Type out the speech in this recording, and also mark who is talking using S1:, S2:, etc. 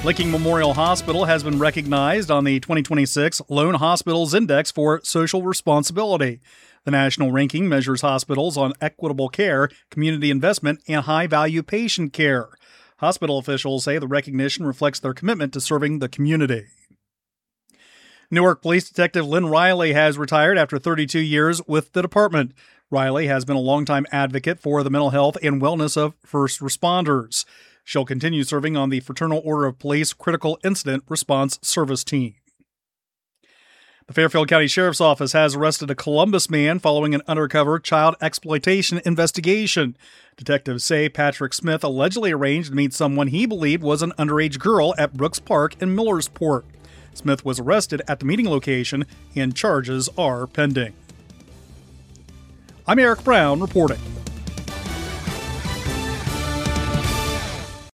S1: Licking Memorial Hospital has been recognized on the 2026 Lone Hospitals Index for Social Responsibility. The national ranking measures hospitals on equitable care, community investment, and high-value patient care. Hospital officials say the recognition reflects their commitment to serving the community. Newark Police Detective Lynn Riley has retired after 32 years with the department. Riley has been a longtime advocate for the mental health and wellness of first responders. She'll continue serving on the Fraternal Order of Police Critical Incident Response Service Team. The Fairfield County Sheriff's Office has arrested a Columbus man following an undercover child exploitation investigation. Detectives say Patrick Smith allegedly arranged to meet someone he believed was an underage girl at Brooks Park in Millersport. Smith was arrested at the meeting location and charges are pending. I'm Eric Brown reporting.